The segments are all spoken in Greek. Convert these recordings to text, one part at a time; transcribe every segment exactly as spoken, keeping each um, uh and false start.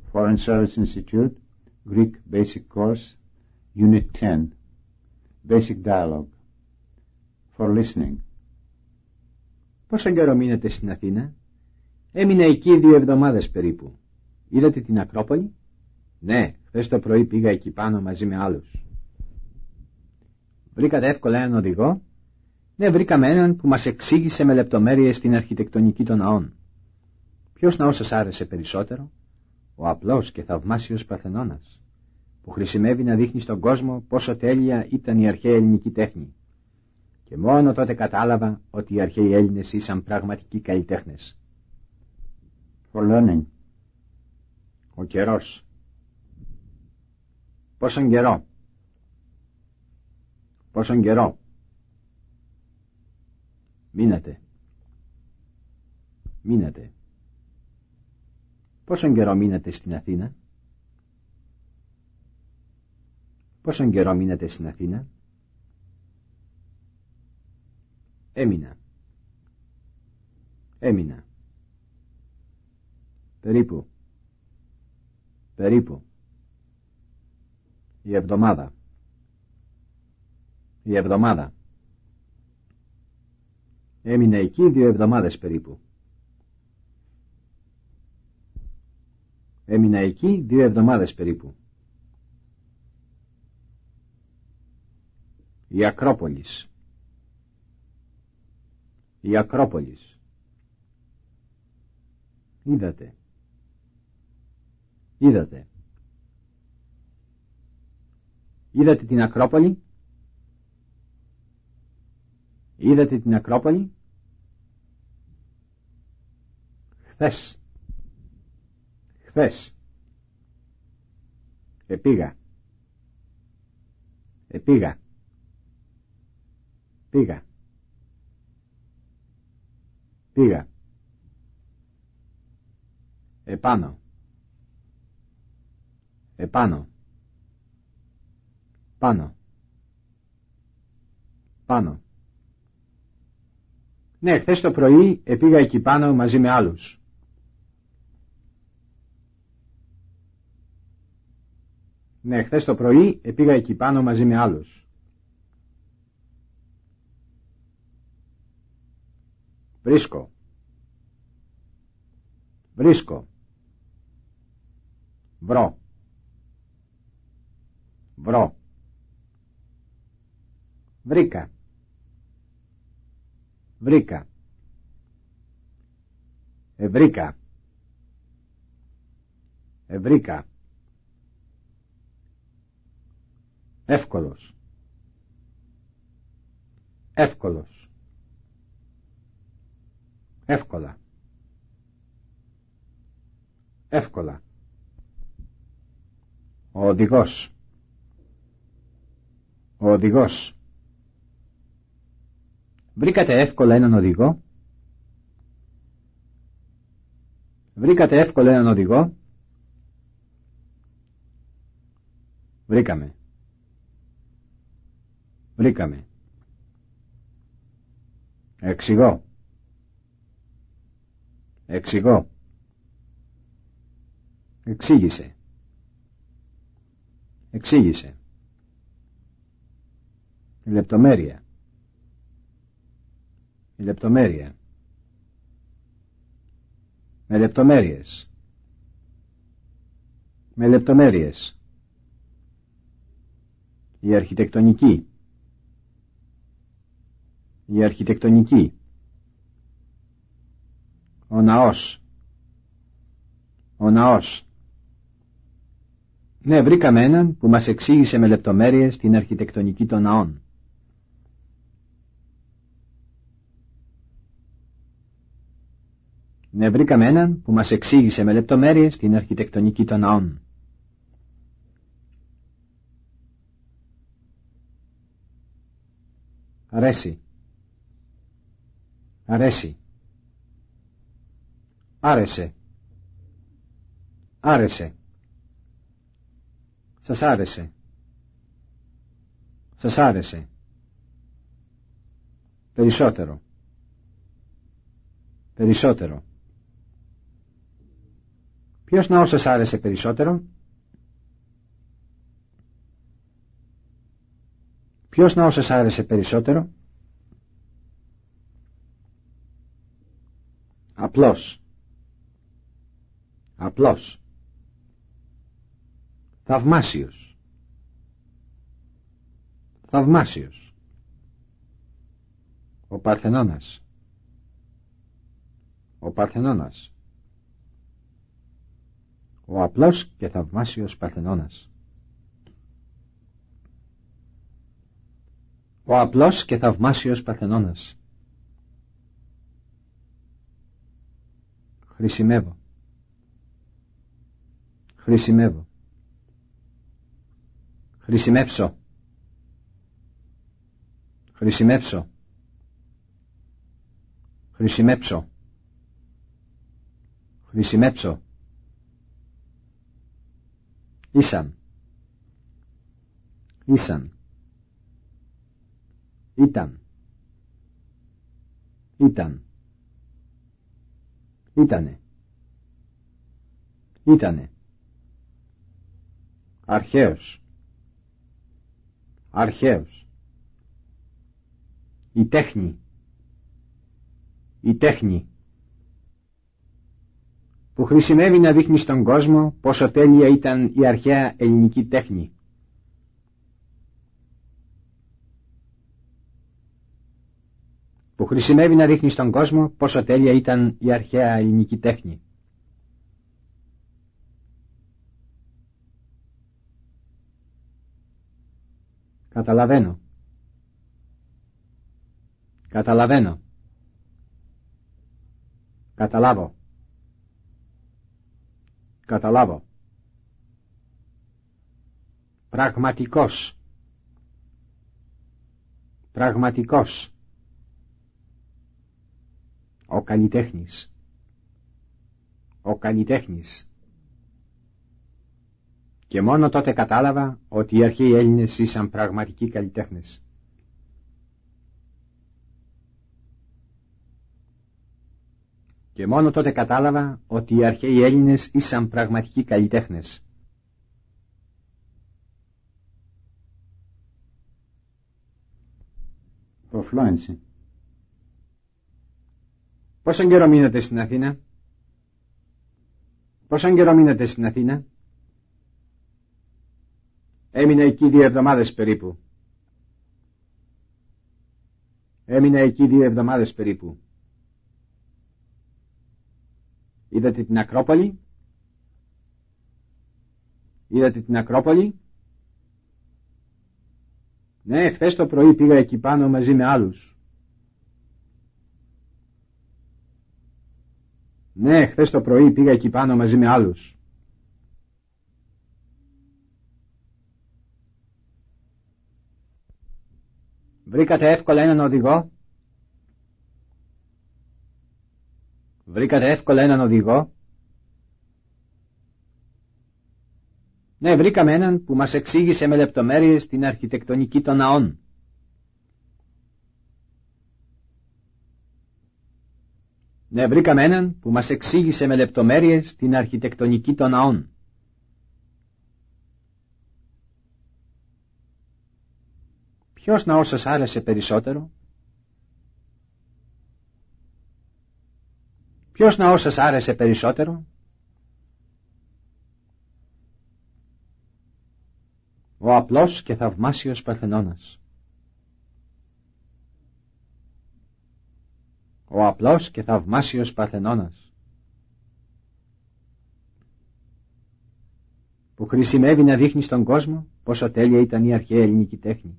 Foreign Service Institute, Greek Basic Course, Unit ten, Basic Dialogue. For listening. Πόσο καιρό μείνετε στην Αθήνα? Έμεινα εκεί δύο εβδομάδες περίπου. Είδατε την Ακρόπολη? Ναι, χθες το πρωί πήγα εκεί πάνω μαζί με άλλους. Βρήκατε εύκολα έναν οδηγό? Ναι, βρήκαμε έναν που μας εξήγησε με λεπτομέρειες την αρχιτεκτονική των ναών. Ποιος ναός σας άρεσε περισσότερο? Ο απλός και θαυμάσιος Παρθενώνας, που χρησιμεύει να δείχνει στον κόσμο πόσο τέλεια ήταν η αρχαία ελληνική τέχνη. Και μόνο τότε κατάλαβα ότι οι αρχαίοι Έλληνες ήσαν πραγματικοί καλλιτέχνες. For learning. Ο καιρός. Πόσον καιρό? Πόσον καιρό? Μείνατε. Μείνατε. Πόσον καιρό μείνατε στην Αθήνα? Πόσον καιρό μείνατε στην Αθήνα? Έμεινα. Έμεινα. Περίπου. Περίπου. Η εβδομάδα. Η εβδομάδα. Έμεινα εκεί δύο εβδομάδες περίπου. Έμεινα εκεί δύο εβδομάδες περίπου. Η Ακρόπολης. Η Ακρόπολης. Είδατε. Είδατε. Είδατε την Ακρόπολη? Είδατε την Ακρόπολη? Χθες. Χθες. Επήγα. Επήγα. Πήγα. Πήγα. Επάνω. Επάνω. Πάνω. Πάνω. Ναι, χθες το πρωί επήγα εκεί πάνω μαζί με άλλους. Ναι, χθες το πρωί επήγα εκεί πάνω μαζί με άλλους. Βρίσκω. Βρίσκω. Βρω. Βρω. Βρήκα. Βρήκα. Ευρήκα. Ευρήκα. Εύκολος. Εύκολος. Εύκολα. Εύκολα. Ο οδηγός. Ο οδηγός. Βρήκατε εύκολα έναν οδηγό? Βρήκατε εύκολα έναν οδηγό? Βρήκαμε. Βρήκαμε. Εξηγώ. Εξηγώ. Εξήγησε. Εξήγησε. Η λεπτομέρεια. Η λεπτομέρεια. Με λεπτομέρειες. Με λεπτομέρειες. Η αρχιτεκτονική. Η αρχιτεκτονική. Ο ναός. Ο ναός. Ναι, βρήκαμε έναν που μας εξήγησε με λεπτομέρειες την αρχιτεκτονική των ναών. Ναι, βρήκαμε έναν που μας εξήγησε με λεπτομέρειες την αρχιτεκτονική των ναών. Αρέσει. Αρέσει. Άρεσε. Άρεσε. Σας άρεσε. Σας άρεσε. Περισσότερο. Περισσότερο. Ποιος ναός σας άρεσε περισσότερο? Ποιος ναός σας άρεσε περισσότερο? Απλός. Απλός. Θαυμάσιος. Θαυμάσιος. Ο Παρθενώνας. Ο Παρθενώνας. Ο απλός και θαυμάσιος Παρθενώνας. Ο απλός και θαυμάσιος Παρθενώνας. Χρησιμεύω. Χρησιμεύω. Χρησιμεύσω. Χρησιμεύσω. Χρησιμέψω. Χρησιμέψω. Ήσαν. Ήσαν. Ήταν. Ήταν. Ήτανε. Ήτανε. Αρχαίος. Αρχαίος. Η τέχνη. Η τέχνη. Που χρησιμεύει να δείχνει στον κόσμο πόσο τέλεια ήταν η αρχαία ελληνική τέχνη. Που χρησιμεύει να δείχνει στον κόσμο πόσο τέλεια ήταν η αρχαία ελληνική τέχνη. Καταλαβαίνω. Καταλαβαίνω. Καταλάβω. Καταλάβω. Πραγματικός. Πραγματικός. Ο καλλιτέχνης. Ο καλλιτέχνης. Και μόνο τότε κατάλαβα ότι οι αρχαίοι Έλληνες ήσαν πραγματικοί καλλιτέχνες. Και μόνο τότε κατάλαβα ότι οι αρχαίοι Έλληνες ήσαν πραγματικοί καλλιτέχνες. Προφλόενση. Πόσον καιρό μείνατε στην Αθήνα? Πόσον καιρό μείνατε στην Αθήνα? Έμεινα εκεί δύο εβδομάδες περίπου. Έμεινα εκεί δύο εβδομάδες περίπου. Είδατε την Ακρόπολη? Είδατε την Ακρόπολη? Ναι, χθες το πρωί πήγα εκεί πάνω μαζί με άλλους. Ναι, χθες το πρωί πήγα εκεί πάνω μαζί με άλλους. Βρήκατε εύκολα έναν οδηγό? Βρήκατε εύκολα έναν οδηγό? Ναι, βρήκαμε έναν που μας εξήγησε με λεπτομέρειες την αρχιτεκτονική των ναών. Ναι, βρήκαμε έναν που μας εξήγησε με λεπτομέρειες την αρχιτεκτονική των ναών. Ποιος ναός σας άρεσε περισσότερο? Ποιος ναός σας άρεσε περισσότερο? Ο απλός και θαυμάσιος Παρθενώνας. Ο απλός και θαυμάσιος Παρθενώνας. Που χρησιμεύει να δείχνει στον κόσμο πόσο τέλεια ήταν η αρχαία ελληνική τέχνη.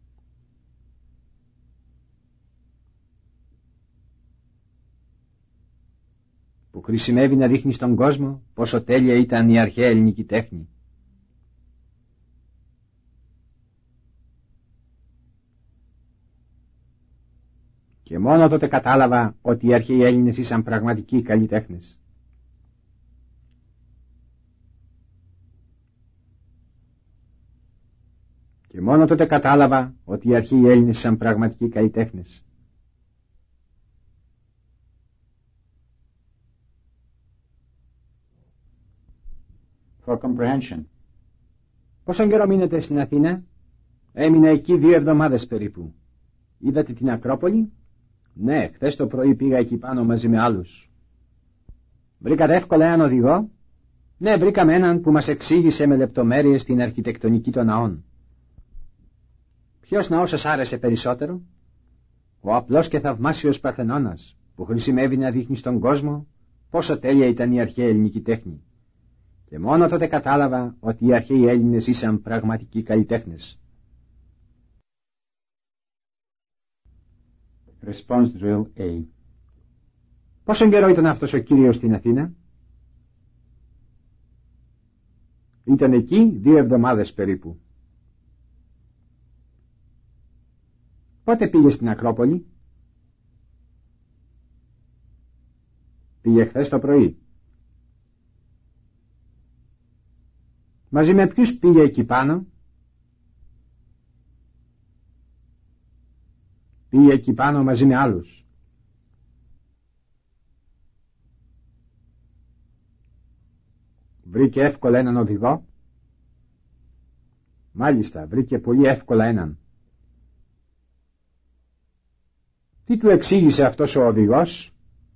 Που χρησιμεύει να δείχνει στον κόσμο πόσο τέλεια ήταν η αρχαία ελληνική τέχνη. Και μόνο τότε κατάλαβα ότι οι αρχαίοι Έλληνες ήσαν πραγματικοί καλλιτέχνες. Και μόνο τότε κατάλαβα ότι οι αρχαίοι Έλληνες ήσαν πραγματικοί καλλιτέχνες. For comprehension. Πόσον καιρό μείνετε στην Αθήνα? Έμεινα εκεί δύο εβδομάδες περίπου. Είδατε την Ακρόπολη? Ναι, χθες το πρωί πήγα εκεί πάνω μαζί με άλλους. Βρήκατε εύκολα έναν οδηγό? Ναι, βρήκαμε έναν που μας εξήγησε με λεπτομέρειες την αρχιτεκτονική των ναών. Ποιος ναός σας άρεσε περισσότερο? Ο απλός και θαυμάσιος Παρθενώνας, που χρησιμεύει να δείχνει στον κόσμο πόσο τέλεια ήταν η αρχαία ελληνική τέχνη. Και μόνο τότε κατάλαβα ότι οι αρχαίοι Έλληνες ήσαν πραγματικοί καλλιτέχνες. Response drill A. Πόσον καιρό ήταν αυτός ο κύριος στην Αθήνα? Ήταν εκεί δύο εβδομάδες περίπου. Πότε πήγε στην Ακρόπολη? Πήγε χθες το πρωί. Μαζί με ποιους πήγε εκεί πάνω? Πήγε εκεί πάνω μαζί με άλλους. Βρήκε εύκολα έναν οδηγό? Μάλιστα, βρήκε πολύ εύκολα έναν. Τι του εξήγησε αυτός ο οδηγός?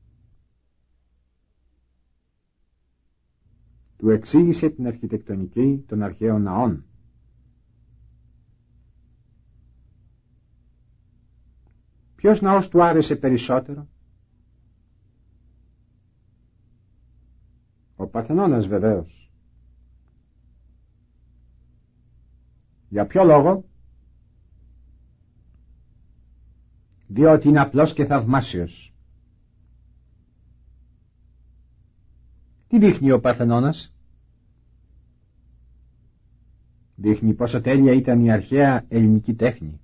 Του εξήγησε την αρχιτεκτονική των αρχαίων ναών. Ποιος ναός του άρεσε περισσότερο? Ο Παρθενώνας βεβαίως. Για ποιο λόγο? Διότι είναι απλός και θαυμάσιος. Τι δείχνει ο Παρθενώνας? Δείχνει πόσο τέλεια ήταν η αρχαία ελληνική τέχνη.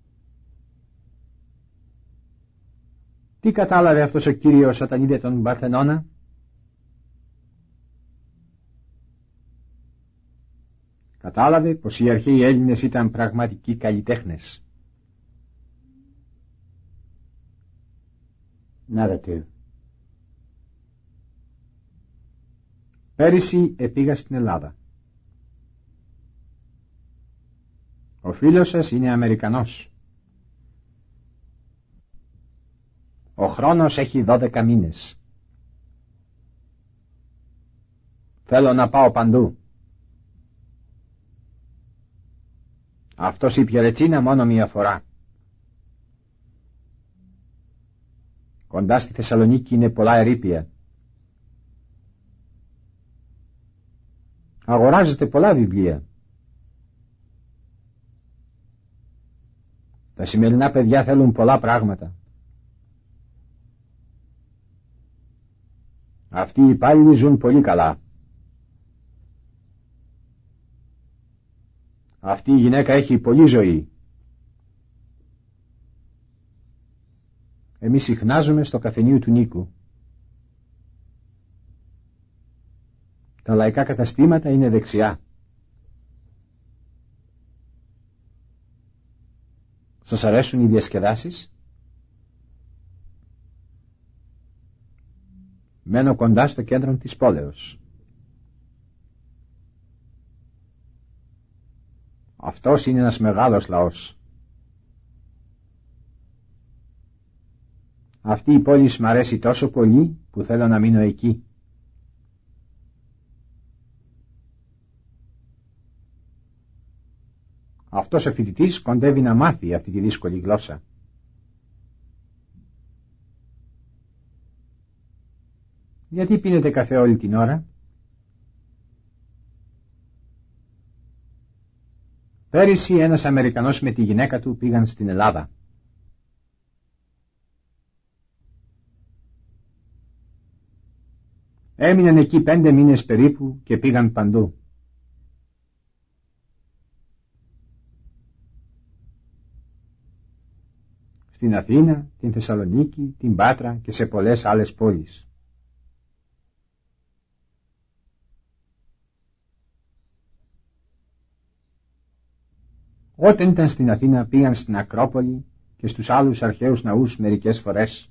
Τι κατάλαβε αυτός ο κύριος όταν είδε τον Παρθενώνα? Κατάλαβε πως οι αρχαίοι Έλληνες ήταν πραγματικοί καλλιτέχνες. Narrative. Πέρυσι επήγα στην Ελλάδα. Ο φίλος σας είναι Αμερικανός. Ο χρόνος έχει δώδεκα μήνες. Θέλω να πάω παντού. Αυτός είπε ρετσίνα μόνο μία φορά. Κοντά στη Θεσσαλονίκη είναι πολλά ερείπια. Αγοράζετε πολλά βιβλία. Τα σημερινά παιδιά θέλουν πολλά πράγματα. Αυτοί οι υπάλληλοι ζουν πολύ καλά. Αυτή η γυναίκα έχει πολλή ζωή. Εμείς συχνάζουμε στο καφενείο του Νίκου. Τα λαϊκά καταστήματα είναι δεξιά. Σας αρέσουν οι διασκεδάσεις? Μένω κοντά στο κέντρο της πόλεως. Αυτός είναι ένας μεγάλος λαός. Αυτή η πόλη μ' αρέσει τόσο πολύ που θέλω να μείνω εκεί. Αυτός ο φοιτητής κοντεύει να μάθει αυτή τη δύσκολη γλώσσα. Γιατί πίνετε καφέ όλη την ώρα? Πέρυσι ένας Αμερικανός με τη γυναίκα του πήγαν στην Ελλάδα. Έμειναν εκεί πέντε μήνες περίπου και πήγαν παντού. Στην Αθήνα, την Θεσσαλονίκη, την Πάτρα και σε πολλές άλλες πόλεις. Όταν ήταν στην Αθήνα πήγαν στην Ακρόπολη και στους άλλους αρχαίους ναούς μερικές φορές.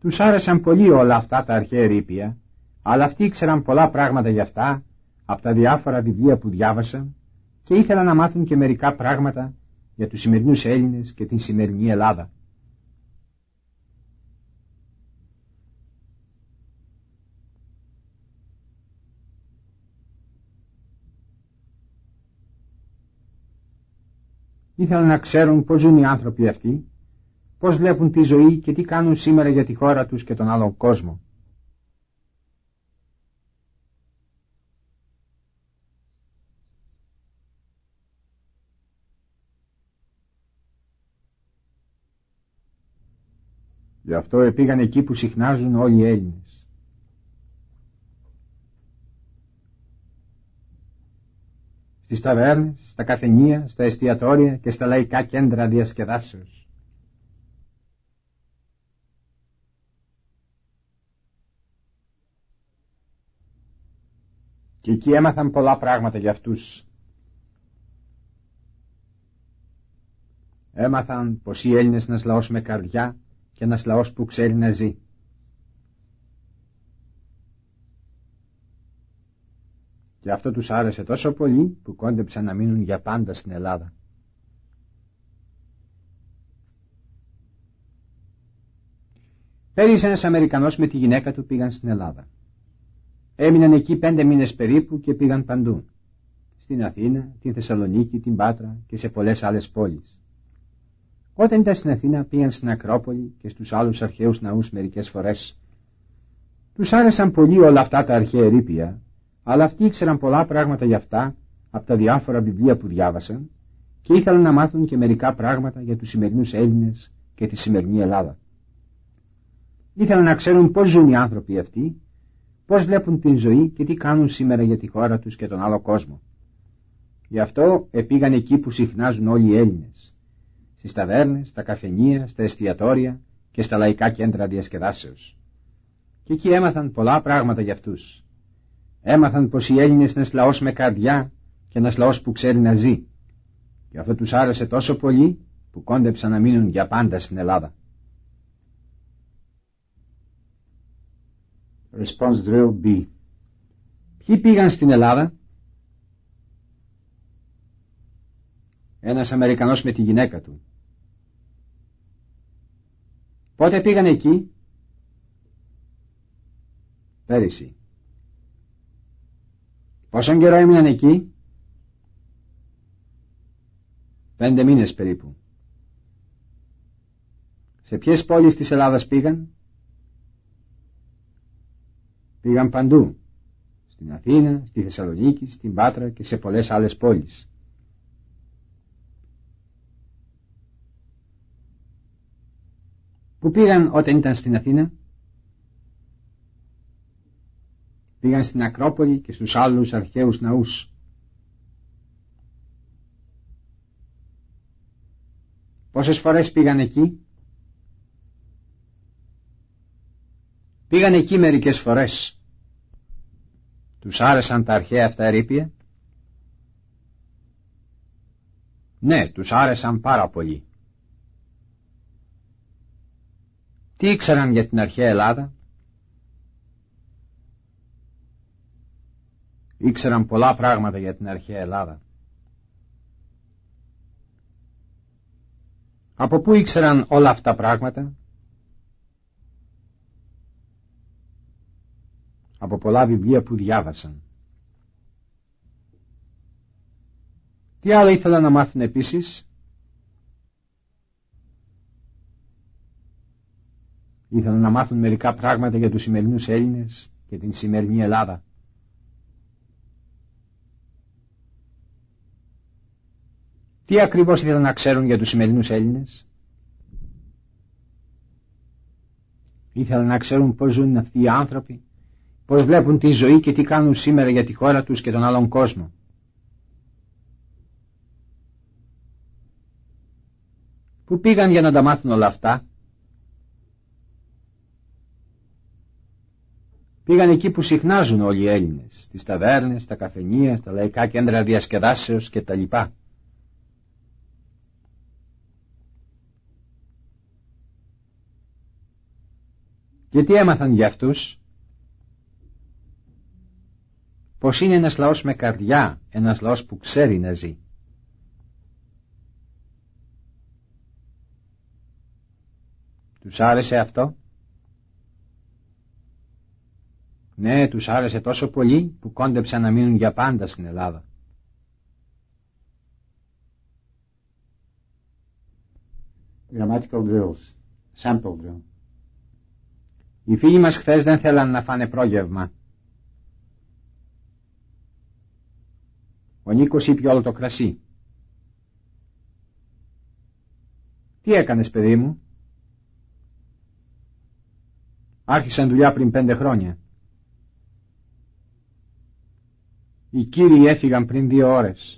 Τους άρεσαν πολύ όλα αυτά τα αρχαία ερείπια, αλλά αυτοί ήξεραν πολλά πράγματα για αυτά από τα διάφορα βιβλία που διάβασαν και ήθελαν να μάθουν και μερικά πράγματα για τους σημερινούς Έλληνες και την σημερινή Ελλάδα. Ήθελαν να ξέρουν πώς ζουν οι άνθρωποι αυτοί, πώς βλέπουν τη ζωή και τι κάνουν σήμερα για τη χώρα τους και τον άλλον κόσμο. Γι' αυτό επήγαν εκεί που συχνάζουν όλοι οι Έλληνες. Στις ταβέρνες, στα καφενεία, στα εστιατόρια και στα λαϊκά κέντρα διασκεδάσεως. Και εκεί έμαθαν πολλά πράγματα για αυτούς. Έμαθαν πως οι Έλληνες είναι ένας λαός με καρδιά και ένας λαός που ξέρει να ζει. Και αυτό τους άρεσε τόσο πολύ που κόντεψαν να μείνουν για πάντα στην Ελλάδα. Πέρυσι ένας Αμερικανός με τη γυναίκα του πήγαν στην Ελλάδα. Έμειναν εκεί πέντε μήνες περίπου και πήγαν παντού. Στην Αθήνα, την Θεσσαλονίκη, την Πάτρα και σε πολλές άλλες πόλεις. Όταν ήταν στην Αθήνα πήγαν στην Ακρόπολη και στους άλλους αρχαίους ναούς μερικές φορές. Τους άρεσαν πολύ όλα αυτά τα αρχαία ερείπια, αλλά αυτοί ήξεραν πολλά πράγματα για αυτά από τα διάφορα βιβλία που διάβασαν και ήθελαν να μάθουν και μερικά πράγματα για τους σημερινούς Έλληνες και τη σημερινή Ελλάδα. Ήθελαν να ξέρουν πώς ζουν οι άνθρωποι αυτοί, πώς βλέπουν την ζωή και τι κάνουν σήμερα για τη χώρα τους και τον άλλο κόσμο. Γι' αυτό επήγαν εκεί που συχνάζουν όλοι οι Έλληνες, στις ταβέρνες, στα καφενεία, στα εστιατόρια και στα λαϊκά κέντρα διασκεδάσεως. Και εκεί έμαθαν πολλά πράγματα για αυτούς. Έμαθαν πως οι Έλληνες είναι ένας λαός με καρδιά και ένας λαός που ξέρει να ζει. Και αυτό τους άρεσε τόσο πολύ που κόντεψαν να μείνουν για πάντα στην Ελλάδα. Response drill B. Ποιοι πήγαν στην Ελλάδα? Ένας Αμερικανός με τη γυναίκα του. Πότε πήγαν εκεί? Πέρυσι. Πόσον καιρό έμειναν εκεί? Πέντε μήνες περίπου. Σε ποιες πόλεις της Ελλάδας πήγαν? Πήγαν παντού. Στην Αθήνα, στη Θεσσαλονίκη, στην Πάτρα και σε πολλές άλλες πόλεις. Πού πήγαν όταν ήταν στην Αθήνα? Πήγαν στην Ακρόπολη και στους άλλους αρχαίους ναούς. Πόσες φορές πήγαν εκεί? Πήγαν εκεί μερικές φορές. Τους άρεσαν τα αρχαία αυτά ερείπια? Ναι, τους άρεσαν πάρα πολύ. Τι ήξεραν για την αρχαία Ελλάδα? Ήξεραν πολλά πράγματα για την αρχαία Ελλάδα. Από πού ήξεραν όλα αυτά τα πράγματα? Από πολλά βιβλία που διάβασαν. Τι άλλο ήθελαν να μάθουν επίσης? Ήθελαν να μάθουν μερικά πράγματα για τους σημερινούς Έλληνες και την σημερινή Ελλάδα. Τι ακριβώς ήθελαν να ξέρουν για τους σημερινούς Έλληνες? Ήθελαν να ξέρουν πώς ζουν αυτοί οι άνθρωποι, πώς βλέπουν τη ζωή και τι κάνουν σήμερα για τη χώρα τους και τον άλλον κόσμο. Πού πήγαν για να τα μάθουν όλα αυτά? Πήγαν εκεί που συχνάζουν όλοι οι Έλληνες, στις ταβέρνες, στα καφενεία, στα λαϊκά κέντρα διασκεδάσεως κτλ. Και τι έμαθαν για αυτούς? Πως είναι ένας λαός με καρδιά, ένας λαός που ξέρει να ζει. Τους άρεσε αυτό? Ναι, τους άρεσε τόσο πολύ που κόντεψαν να μείνουν για πάντα στην Ελλάδα. Grammatical drills. Sample drill. Οι φίλοι μας χθες δεν θέλαν να φάνε πρόγευμα. Ο Νίκος ήπιε όλο το κρασί. Τι έκανες, παιδί μου? Άρχισαν δουλειά πριν πέντε χρόνια. Οι κύριοι έφυγαν πριν δύο ώρες.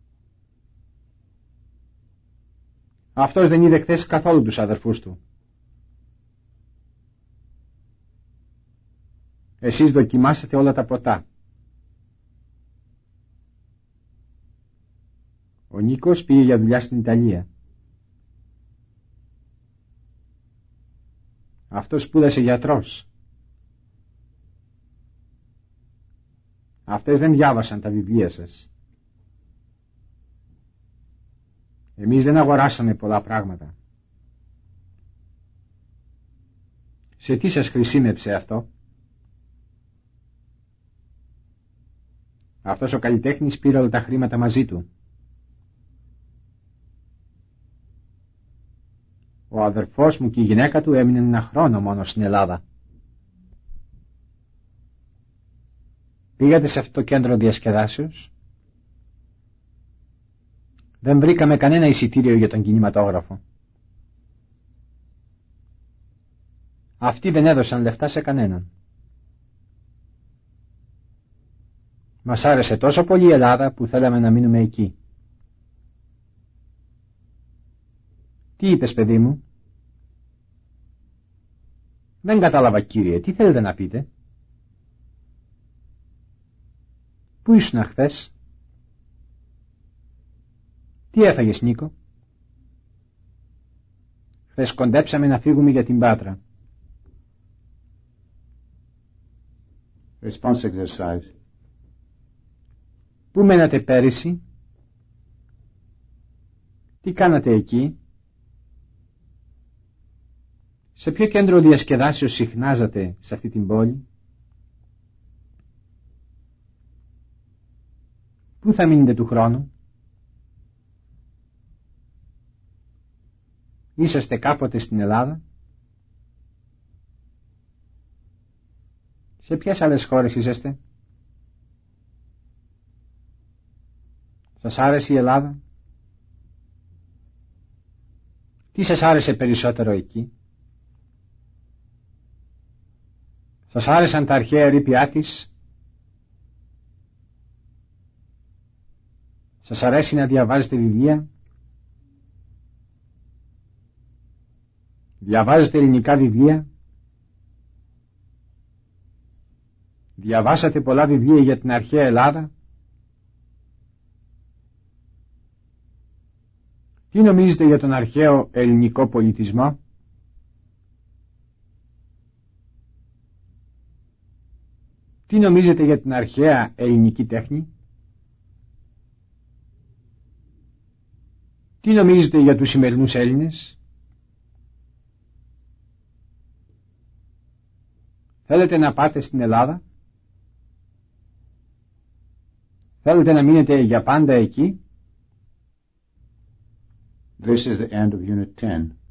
Αυτός δεν είδε χθες καθόλου τους αδερφούς του. Εσείς δοκιμάσατε όλα τα ποτά. Ο Νίκος πήγε για δουλειά στην Ιταλία. Αυτός σπούδασε γιατρός. Αυτές δεν διάβασαν τα βιβλία σας. Εμείς δεν αγοράσαμε πολλά πράγματα. Σε τι σας χρησιμεύσε αυτό? Αυτός ο καλλιτέχνης πήρε όλα τα χρήματα μαζί του. Ο αδερφός μου και η γυναίκα του έμειναν ένα χρόνο μόνο στην Ελλάδα. Πήγατε σε αυτό το κέντρο διασκεδάσεως? Δεν βρήκαμε κανένα εισιτήριο για τον κινηματόγραφο. Αυτοί δεν έδωσαν λεφτά σε κανέναν. Μας άρεσε τόσο πολύ η Ελλάδα που θέλαμε να μείνουμε εκεί. Τι είπες, παιδί μου? Δεν κατάλαβα, κύριε. Τι θέλετε να πείτε? Πού ήσουν χθες? Τι έφαγες, Νίκο? Χθες κοντέψαμε να φύγουμε για την Πάτρα. Response exercise. Πού μένατε πέρυσι? Τι κάνατε εκεί? Σε ποιο κέντρο διασκεδάσεως συχνάζατε σε αυτή την πόλη? Πού θα μείνετε του χρόνου? Είσαστε κάποτε στην Ελλάδα? Σε ποιες άλλες χώρες είσαστε? Σας άρεσε η Ελλάδα? Τι σας άρεσε περισσότερο εκεί? Σας άρεσαν τα αρχαία ερείπια της? Σας αρέσει να διαβάζετε βιβλία? Διαβάζετε ελληνικά βιβλία? Διαβάσατε πολλά βιβλία για την αρχαία Ελλάδα? Τι νομίζετε για τον αρχαίο ελληνικό πολιτισμό? Τι νομίζετε για την αρχαία ελληνική τέχνη? Τι νομίζετε για τους σημερινούς Έλληνες? Θέλετε να πάτε στην Ελλάδα? Θέλετε να μείνετε για πάντα εκεί? This is the end of Unit ten.